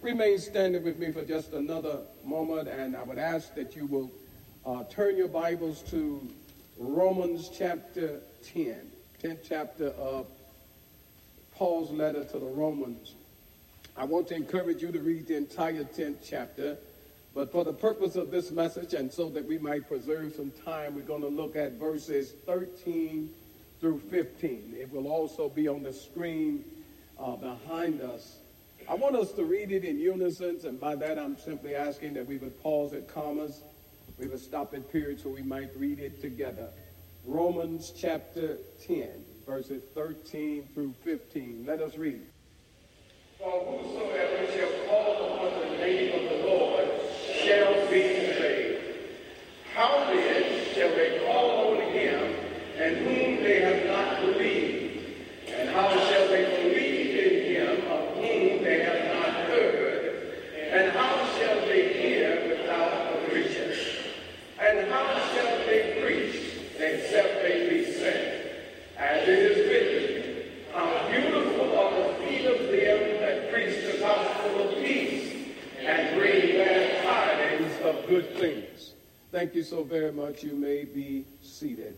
Remain standing with me for just another moment, and I would ask that you will turn your Bibles to Romans chapter 10, 10th chapter of Paul's letter to the Romans. I want to encourage you to read the entire 10th chapter, but for the purpose of this message and so that we might preserve some time, we're going to look at verses 13 through 15. It will also be on the screen behind us. I want us to read it in unison, and by that I'm simply asking that we would pause at commas, we would stop at periods so we might read it together. Romans chapter 10, verses 13 through 15. Let us read. For whosoever shall call upon the name of the Lord shall be saved. How then shall they call on him in whom they have not believed? And how shall they believe in him of whom they have not heard? And how shall they hear without a preacher? And how shall they preach except they be sent? As it is written, how beautiful are the feet of them that preach the gospel of peace and bring glad tidings of good things. Thank you so very much. You may be seated.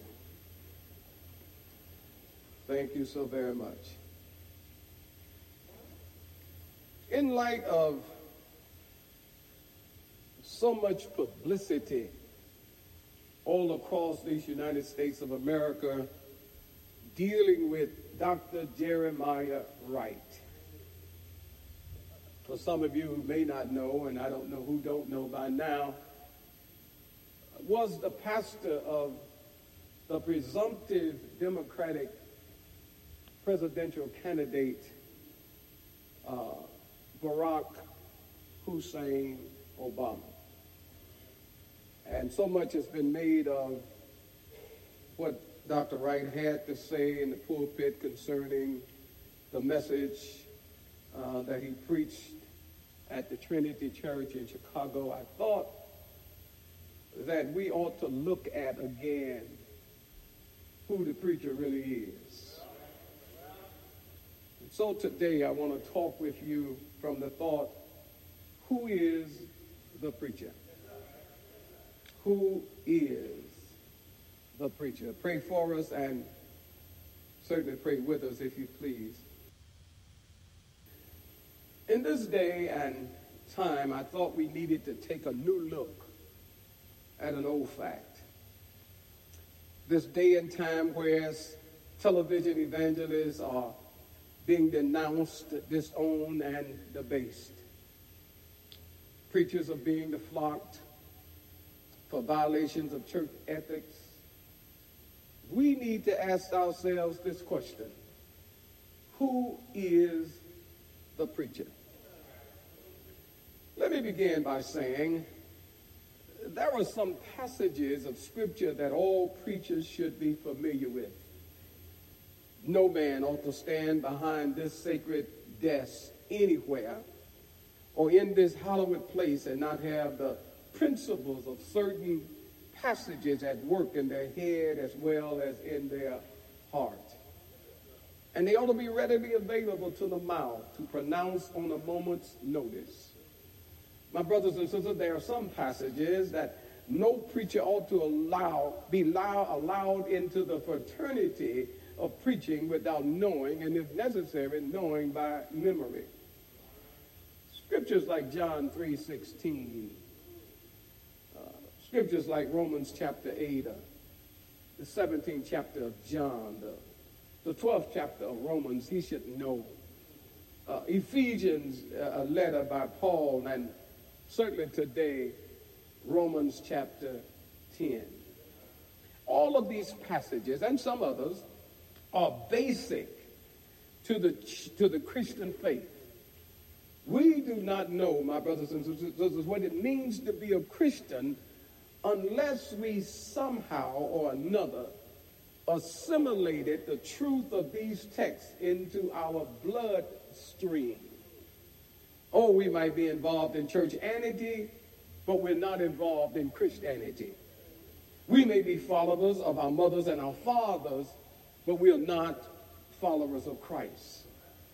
Thank you so very much. In light of so much publicity all across these United States of America dealing with Dr. Jeremiah Wright. For some of you who may not know, and I don't know who don't know by now, was the pastor of the presumptive Democratic presidential candidate Barack Hussein Obama. And so much has been made of what Dr. Wright had to say in the pulpit concerning the message that he preached at the Trinity Church in Chicago. I thought that we ought to look at again who the preacher really is. And so today I want to talk with you from the thought, who is the preacher? Who is the preacher? Pray for us and certainly pray with us if you please. In this day and time, I thought we needed to take a new look at an old fact. This day and time, whereas television evangelists are being denounced, disowned, and debased. Preachers are being deflocked for violations of church ethics. We need to ask ourselves this question: who is the preacher? Let me begin by saying there are some passages of Scripture that all preachers should be familiar with. No man ought to stand behind this sacred desk anywhere or in this hallowed place and not have the principles of certain passages at work in their head as well as in their heart. And they ought to be readily available to the mouth to pronounce on a moment's notice. My brothers and sisters, there are some passages that no preacher ought to be allowed into the fraternity of preaching without knowing, and if necessary, knowing by memory. Scriptures like John 3:16, scriptures like Romans chapter 8, the 17th chapter of John, the 12th chapter of Romans, he should know. Ephesians, a letter by Paul, and certainly today, Romans chapter 10. All of these passages and some others are basic to the Christian faith. We do not know, my brothers and sisters, what it means to be a Christian unless we somehow or another assimilated the truth of these texts into our bloodstream. Oh, we might be involved in churchianity, but we're not involved in Christianity. We may be followers of our mothers and our fathers, but we are not followers of Christ.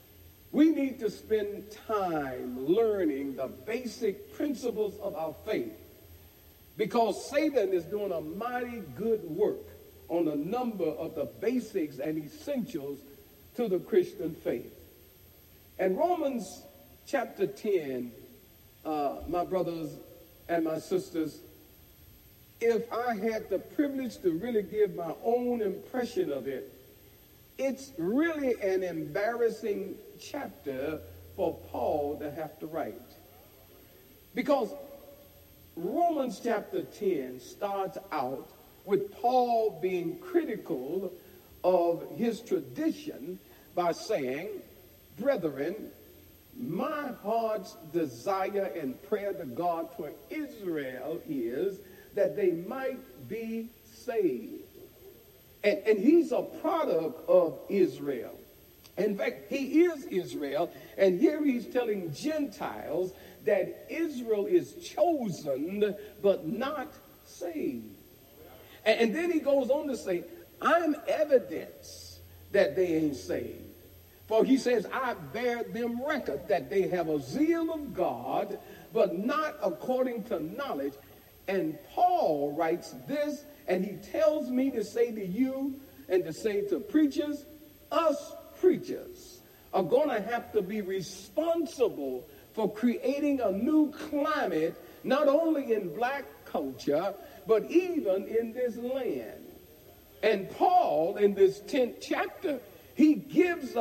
We need to spend time learning the basic principles of our faith, because Satan is doing a mighty good work on a number of the basics and essentials to the Christian faith. And Romans chapter 10, my brothers and my sisters, if I had the privilege to really give my own impression of it, it's really an embarrassing chapter for Paul to have to write. Because Romans chapter 10 starts out with Paul being critical of his tradition by saying, "Brethren, my heart's desire and prayer to God for Israel is that they might be saved." And he's a product of Israel. In fact, he is Israel. And here he's telling Gentiles that Israel is chosen but not saved. And then he goes on to say, "I'm evidence that they ain't saved. For he says, I bear them record that they have a zeal of God, but not according to knowledge." And Paul writes this, and he tells me to say to you and to say to preachers, us preachers are going to have to be responsible for creating a new climate, not only in black culture, but even in this land. And Paul, in this 10th chapter, he gives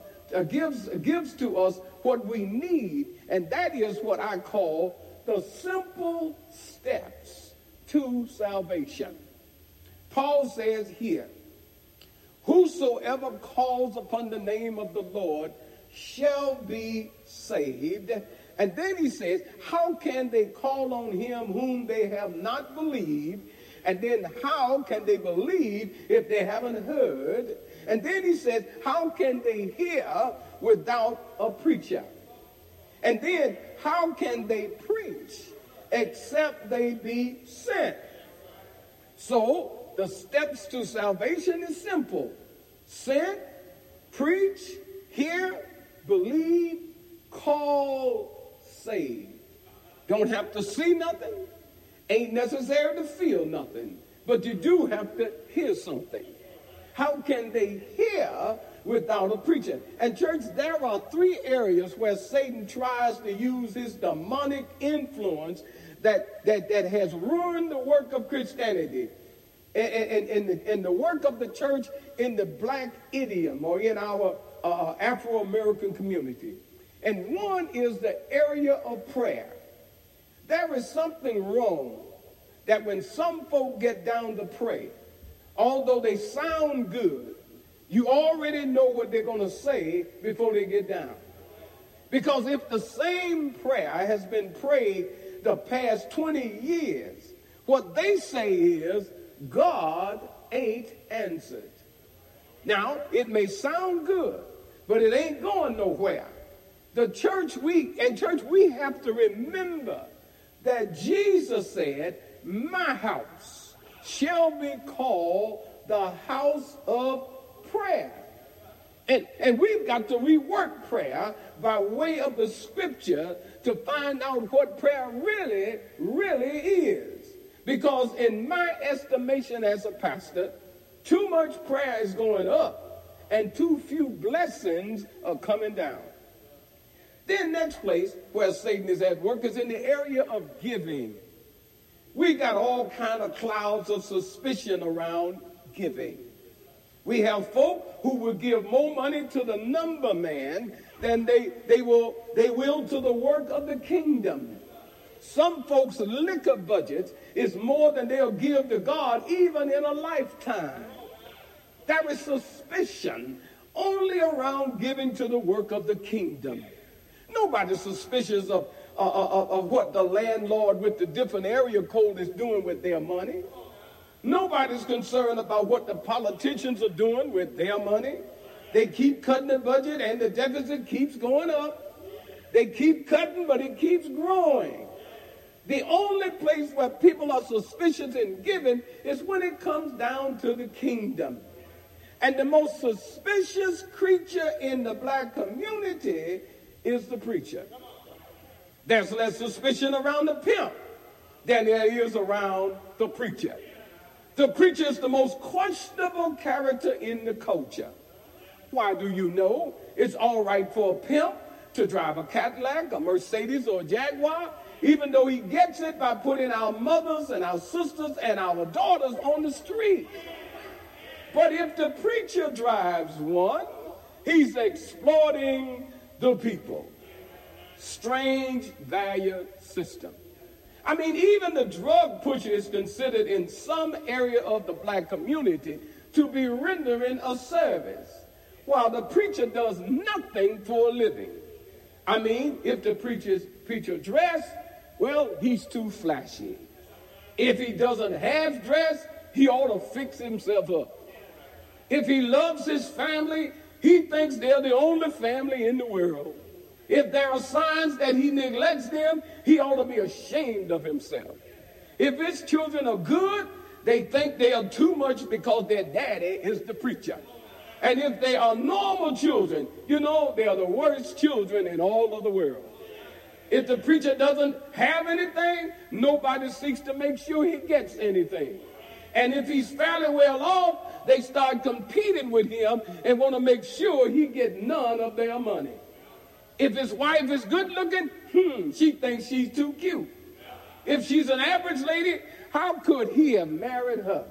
to us what we need, and that is what I call the simple steps to salvation. Paul says here, "Whosoever calls upon the name of the Lord shall be saved." And then he says, how can they call on him whom they have not believed? And then how can they believe if they haven't heard? And then he says, how can they hear without a preacher? And then how can they preach except they be sent? So the steps to salvation is simple: sent, preach, hear, believe, call, save. Don't have to see nothing. Ain't necessary to feel nothing. But you do have to hear something. How can they hear without a preacher? And church, there are three areas where Satan tries to use his demonic influence that has ruined the work of Christianity and the work of the church in the black idiom or in our Afro-American community. And one is the area of prayer. There is something wrong that when some folk get down to pray, although they sound good, you already know what they're going to say before they get down. Because if the same prayer has been prayed the past 20 years, what they say is, God ain't answered. Now, it may sound good, but it ain't going nowhere. We have to remember that Jesus said, "My house shall be called the house of prayer." And we've got to rework prayer by way of the scripture to find out what prayer really, really is. Because in my estimation as a pastor, too much prayer is going up and too few blessings are coming down. Then next place where Satan is at work is in the area of giving. We got all kind of clouds of suspicion around giving. We have folk who will give more money to the number man than they will to the work of the kingdom. Some folks' liquor budget is more than they'll give to God even in a lifetime. There is suspicion only around giving to the work of the kingdom. Nobody's suspicious of what the landlord with the different area code is doing with their money. Nobody's concerned about what the politicians are doing with their money. They keep cutting the budget and the deficit keeps going up. They keep cutting, but it keeps growing. The only place where people are suspicious in giving is when it comes down to the kingdom. And the most suspicious creature in the black community is the preacher. There's less suspicion around the pimp than there is around the preacher. The preacher is the most questionable character in the culture. Why do you know it's all right for a pimp to drive a Cadillac, a Mercedes, or a Jaguar, even though he gets it by putting our mothers and our sisters and our daughters on the street? But if the preacher drives one, he's exploiting the people. Strange value system. I mean, even the drug pusher is considered in some area of the black community to be rendering a service, while the preacher does nothing for a living. I mean, if the preacher dress, well, he's too flashy. If he doesn't have dress, he ought to fix himself up. If he loves his family, he thinks they're the only family in the world. If there are signs that he neglects them, he ought to be ashamed of himself. If his children are good, they think they are too much because their daddy is the preacher. And if they are normal children, you know, they are the worst children in all of the world. If the preacher doesn't have anything, nobody seeks to make sure he gets anything. And if he's fairly well off, they start competing with him and want to make sure he gets none of their money. If his wife is good looking, she thinks she's too cute. If she's an average lady, how could he have married her?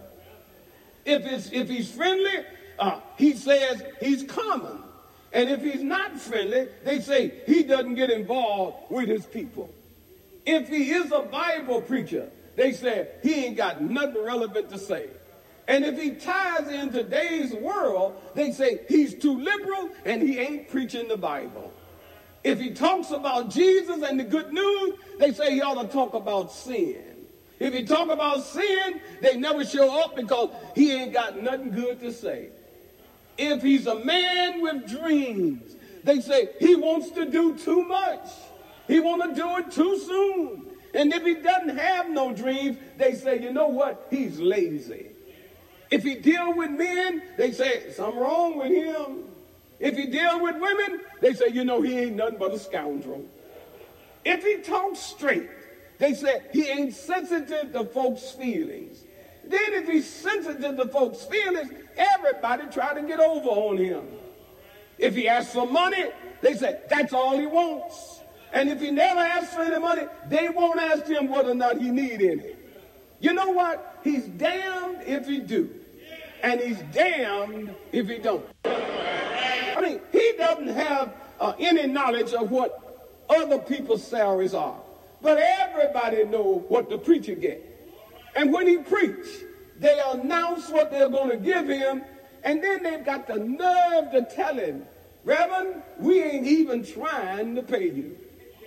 If he's friendly, he says he's common. And if he's not friendly, they say he doesn't get involved with his people. If he is a Bible preacher, they say he ain't got nothing relevant to say. And if he ties in today's world, they say he's too liberal and he ain't preaching the Bible. If he talks about Jesus and the good news, they say he ought to talk about sin. If he talk about sin, they never show up because he ain't got nothing good to say. If he's a man with dreams, they say he wants to do too much. He wants to do it too soon. And if he doesn't have no dreams, they say, you know what? He's lazy. If he deal with men, they say something wrong with him. If he deal with women, they say, you know, he ain't nothing but a scoundrel. If he talks straight, they say he ain't sensitive to folks' feelings. Then if he's sensitive to folks' feelings, everybody try to get over on him. If he asks for money, they say that's all he wants. And if he never asks for any money, they won't ask him whether or not he need any. You know what? He's damned if he do. And he's damned if he don't. I mean, he doesn't have any knowledge of what other people's salaries are. But everybody knows what the preacher gets. And when he preaches, they announce what they're going to give him, and then they've got the nerve to tell him, Reverend, we ain't even trying to pay you.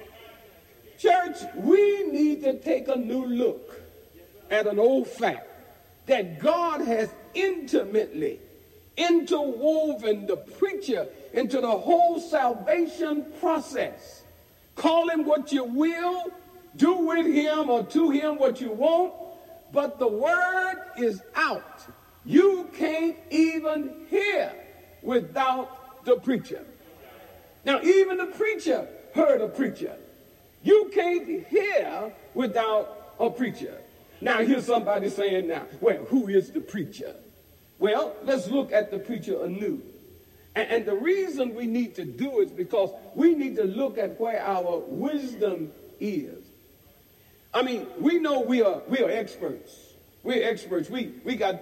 Church, we need to take a new look at an old fact that God has intimately interwoven the preacher into the whole salvation process. Call him what you will, do with him or to him what you want, but the word is out. You can't even hear without the preacher. Now, even the preacher heard a preacher. You can't hear without a preacher. Now, here's somebody saying now, well, who is the preacher? Well, let's look at the preacher anew. And the reason we need to do it is because we need to look at where our wisdom is. I mean, we know we are experts. We're experts. We got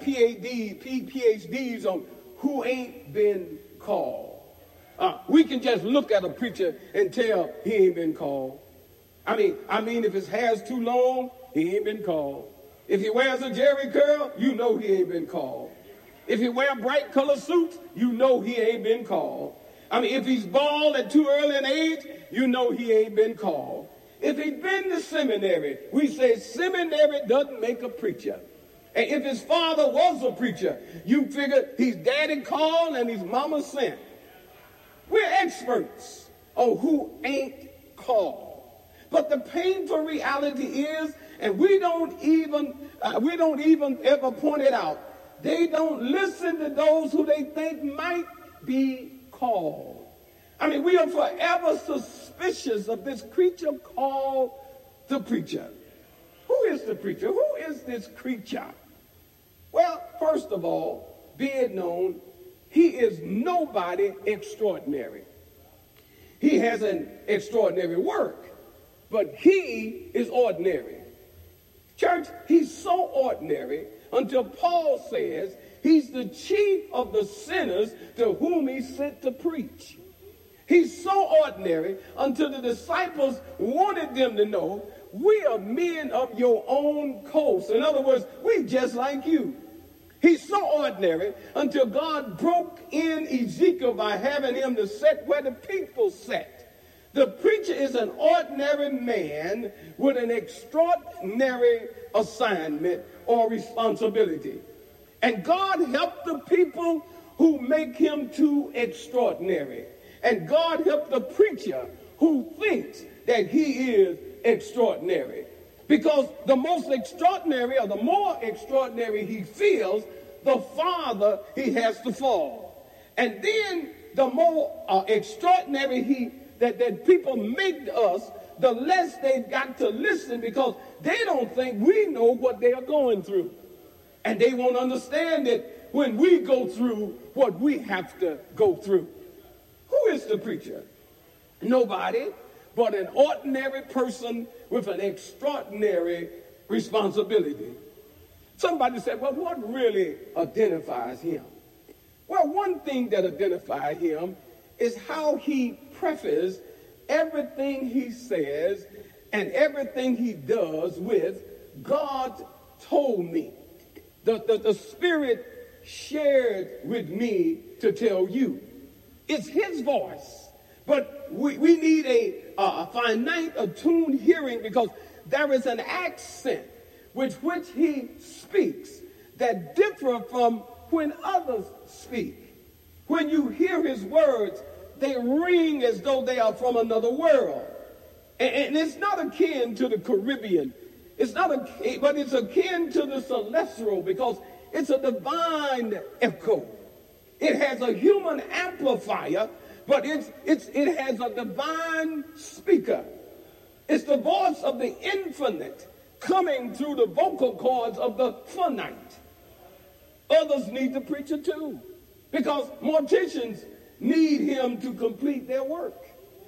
PhDs on who ain't been called. We can just look at a preacher and tell he ain't been called. I mean, if his hair's too long, he ain't been called. If he wears a jerry curl, you know he ain't been called. If he wear bright color suits, you know he ain't been called. I mean, if he's bald at too early an age, you know he ain't been called. If he's been to seminary, we say seminary doesn't make a preacher. And if his father was a preacher, you figure he's daddy called and his mama sent. We're experts on who ain't called. But the painful reality is, and we don't even ever point it out, they don't listen to those who they think might be called. I mean, we are forever suspicious of this creature called the preacher. Who is the preacher? Who is this creature? Well, first of all, be it known, he is nobody extraordinary. He has an extraordinary work, but he is ordinary. Church, he's so ordinary until Paul says he's the chief of the sinners to whom he sent to preach. He's so ordinary until the disciples wanted them to know, we are men of your own coast. In other words, we just like you. He's so ordinary until God broke in Ezekiel by having him to sit where the people sat. The preacher is an ordinary man with an extraordinary assignment or responsibility. And God helped the people who make him too extraordinary. And God helped the preacher who thinks that he is extraordinary. Because the most extraordinary, or the more extraordinary he feels, the farther he has to fall. And then the more extraordinary that people make us, the less they've got to listen, because they don't think we know what they are going through. And they won't understand it when we go through what we have to go through. Who is the preacher? Nobody but an ordinary person with an extraordinary responsibility. Somebody said, well, what really identifies him? Well, one thing that identifies him is how he prefaces everything he says and everything he does with, God told me. The Spirit shared with me to tell you. It's his voice. But we need a finite, attuned hearing, because there is an accent with which he speaks that differ from when others speak. When you hear his words, they ring as though they are from another world. And it's not akin to the Caribbean. But it's akin to the celestial, because it's a divine echo. It has a human amplifier, but it has a divine speaker. It's the voice of the infinite coming through the vocal cords of the finite. Others need the preacher too, because morticians need him to complete their work.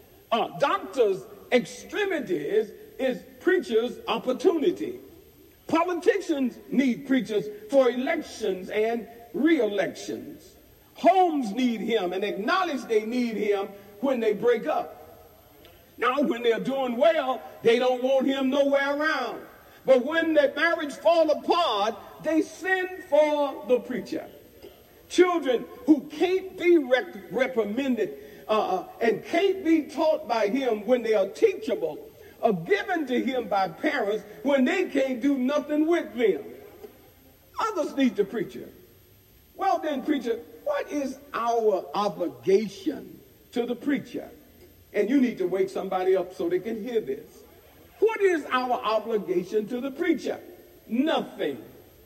Doctors' extremities is preachers' opportunity. Politicians need preachers for elections and re-elections. Homes need him and acknowledge they need him when they break up. Now, when they're doing well, they don't want him nowhere around. But when their marriage fall apart, they send for the preacher. Children who can't be reprimanded and can't be taught by him when they are teachable are given to him by parents when they can't do nothing with them. Others need the preacher. Well then, preacher, what is our obligation to the preacher? And you need to wake somebody up so they can hear this. What is our obligation to the preacher? Nothing.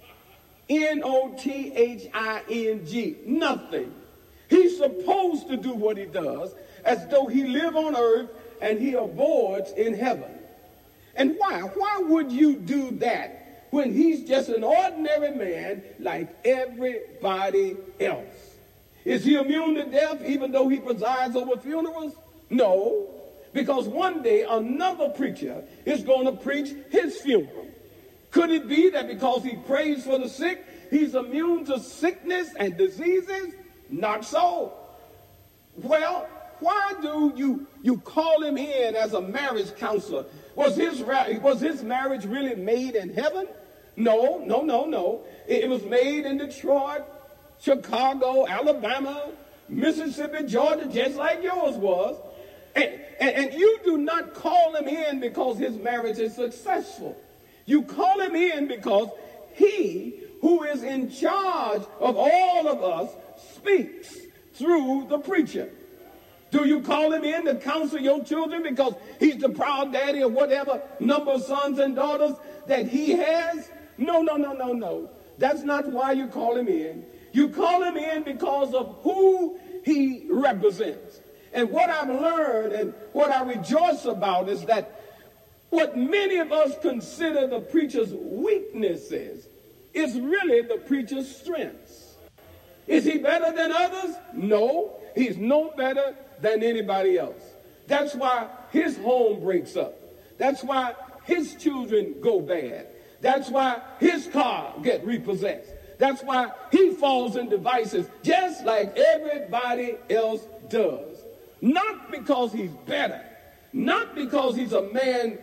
Nothing. Nothing. He's supposed to do what he does as though he live on earth and he abides in heaven. And why? Why would you do that when he's just an ordinary man like everybody else? Is he immune to death even though he presides over funerals? No, because one day another preacher is going to preach his funeral. Could it be that because he prays for the sick, he's immune to sickness and diseases? Not so. Well, why do you call him in as a marriage counselor? Was his marriage really made in heaven? No. It was made in Detroit, Chicago, Alabama, Mississippi, Georgia, just like yours was. And you do not call him in because his marriage is successful. You call him in because he, who is in charge of all of us, speaks through the preacher. Do you call him in to counsel your children because he's the proud daddy of whatever number of sons and daughters that he has? No. That's not why you call him in. You call him in because of who he represents. And what I've learned and what I rejoice about is that what many of us consider the preacher's weaknesses is really the preacher's strengths. Is he better than others? No, he's no better than anybody else. That's why his home breaks up. That's why his children go bad. That's why his car gets repossessed. That's why he falls into vices just like everybody else does. Not because he's better. Not because he's a man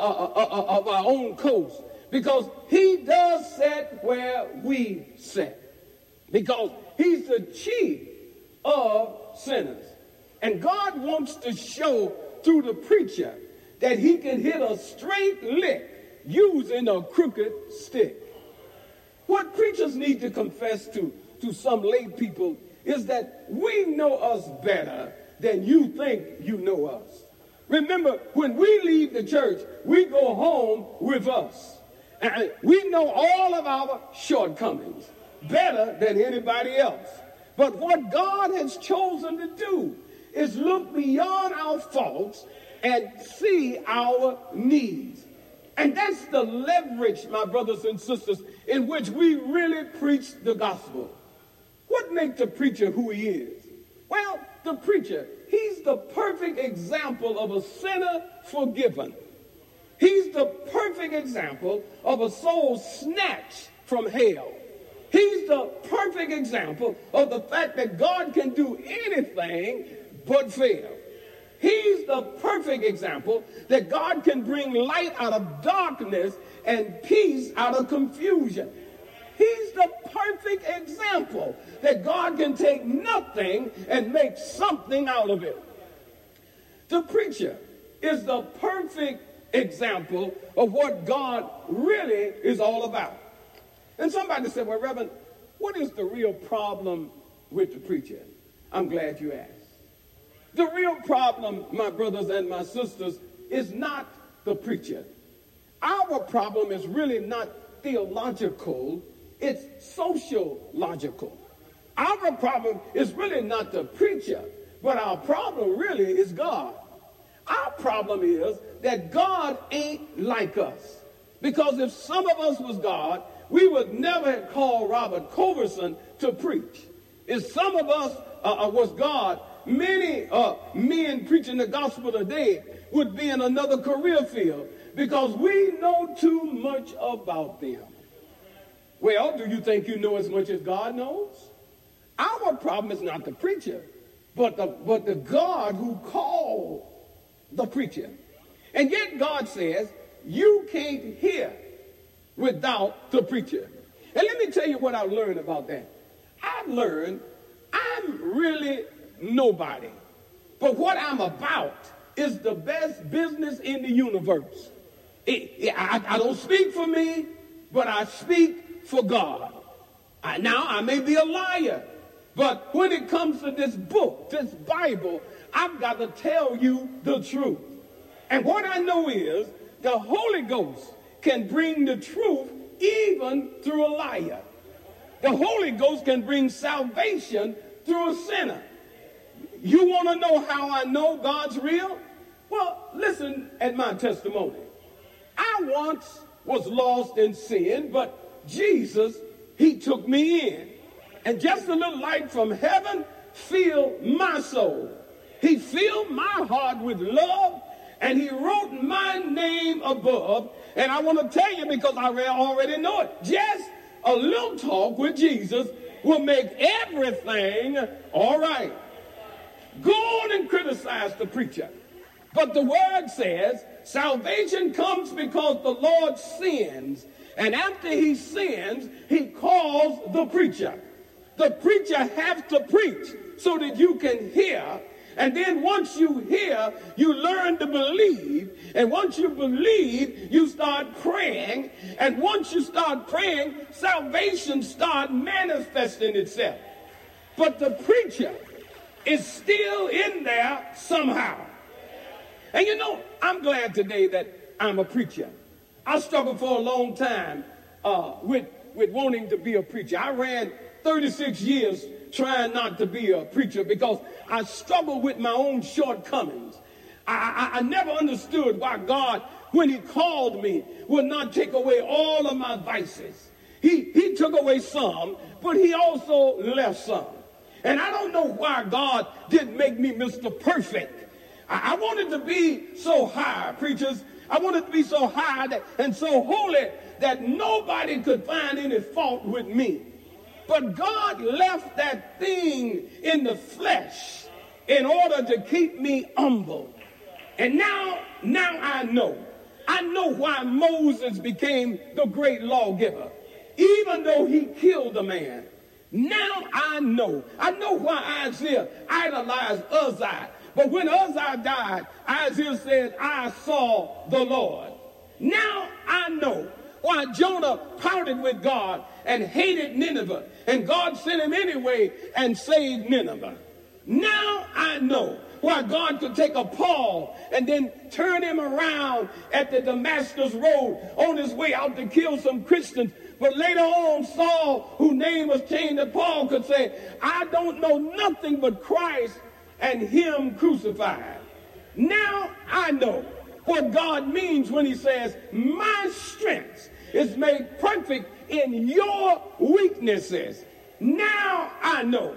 of our own coast. Because he does sit where we sit. Because he's the chief of sinners. And God wants to show through the preacher that he can hit a straight lick using a crooked stick. What preachers need to confess to some lay people is that we know us better than you think you know us. Remember, when we leave the church, we go home with us. And we know all of our shortcomings better than anybody else. But what God has chosen to do is look beyond our faults and see our needs. And that's the leverage, my brothers and sisters, in which we really preach the gospel. What makes the preacher who he is? Well, the preacher, he's the perfect example of a sinner forgiven. He's the perfect example of a soul snatched from hell. He's the perfect example of the fact that God can do anything but fail. He's the perfect example that God can bring light out of darkness and peace out of confusion. He's the perfect example that God can take nothing and make something out of it. The preacher is the perfect example of what God really is all about. And somebody said, well, Reverend, what is the real problem with the preacher? I'm glad you asked. The real problem, my brothers and my sisters, is not the preacher. Our problem is really not theological, it's sociological. Our problem is really not the preacher, but our problem really is God. Our problem is that God ain't like us. Because if some of us was God, we would never have called Robert Coverson to preach. If some of us was God, many men preaching the gospel today would be in another career field because we know too much about them. Well, do you think you know as much as God knows? Our problem is not the preacher, but the God who called the preacher. And yet God says, you can't hear without the preacher. And let me tell you what I learned about that. I've learned I'm really nobody. But what I'm about is the best business in the universe. I don't speak for me, but I speak for God. Now, I may be a liar, but when it comes to this book, this Bible, I've got to tell you the truth. And what I know is the Holy Ghost can bring the truth even through a liar. The Holy Ghost can bring salvation through a sinner. You want to know how I know God's real? Well, listen at my testimony. I once was lost in sin, but Jesus, he took me in. And just a little light from heaven filled my soul. He filled my heart with love, and he wrote my name above. And I want to tell you, because I already know it, just a little talk with Jesus will make everything all right. Go on and criticize the preacher. But the word says salvation comes because the Lord sins. And after he sins, he calls the preacher. The preacher has to preach so that you can hear. And then once you hear, you learn to believe. And once you believe, you start praying. And once you start praying, salvation starts manifesting itself. But the preacher is still in there somehow. And you know, I'm glad today that I'm a preacher. I struggled for a long time with with wanting to be a preacher. I ran 36 years trying not to be a preacher because I struggled with my own shortcomings. I never understood why God, when he called me, would not take away all of my vices. He took away some, but he also left some. And I don't know why God didn't make me Mr. Perfect. I wanted to be so high, preachers. I wanted to be so high and so holy that nobody could find any fault with me. But God left that thing in the flesh in order to keep me humble. And now I know. I know why Moses became the great lawgiver, even though he killed a man. Now I know. I know why Isaiah idolized Uzziah. But when Uzziah died, Isaiah said, I saw the Lord. Now I know why Jonah pouted with God and hated Nineveh, and God sent him anyway and saved Nineveh. Now I know why God could take a Paul and then turn him around at the Damascus road on his way out to kill some Christians. But later on, Saul, whose name was changed to Paul, could say, I don't know nothing but Christ and him crucified. Now I know what God means when he says, my strength is made perfect in your weaknesses. Now I know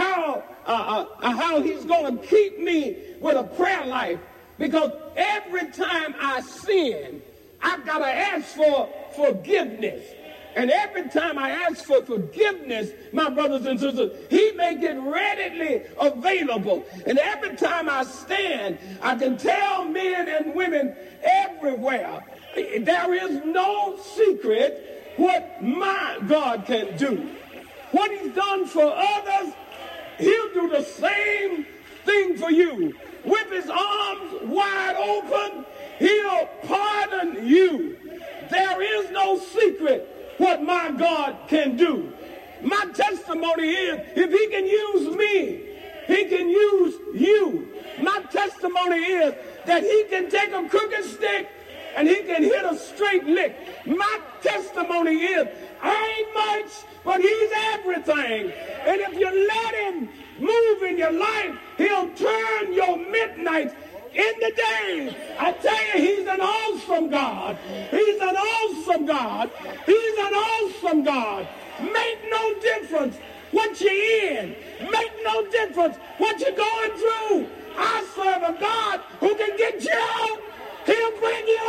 how he's going to keep me with a prayer life, because every time I sin, I've got to ask for forgiveness. And every time I ask for forgiveness, my brothers and sisters, he make it readily available. And every time I stand, I can tell men and women everywhere, there is no secret what my God can do. What he's done for others, he'll do the same thing for you. With his arms wide open, he'll pardon you. There is no secret what my God can do. My testimony is, if he can use me, he can use you. My testimony is that he can take a crooked stick and he can hit a straight lick. My testimony is, I ain't much, but he's everything. And if you let him move in your life, he'll turn your midnights into days. I tell you, he's an awesome God. He's an awesome God. He's an awesome God. Make no difference what you're in. Make no difference what you're going through. I serve a God who can get you out. He'll bring you